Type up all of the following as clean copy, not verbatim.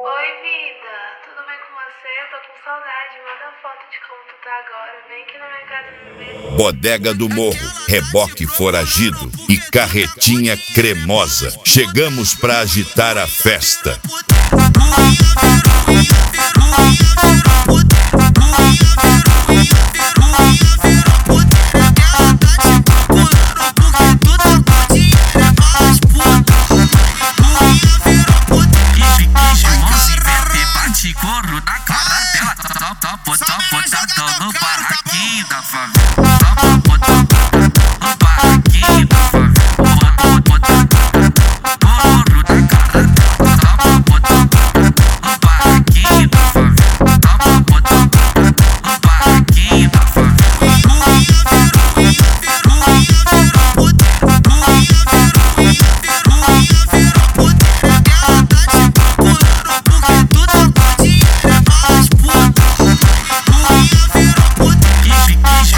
Oi, vida, tudo bem com você? Eu tô com saudade, manda foto de como tu tá agora. Vem aqui na minha casa me ver. Bodega do Morro, reboque foragido e carretinha cremosa. Chegamos pra agitar a festa. Corro na cara dela, tá botando no barraquinho da favela. Tá botando no barraquinho da favela. Corro na cara dela, tá botando no barraquinho da favela. Tá botando no barraquinho da favela.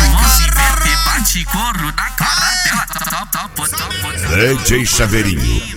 DJ Chaveirinho.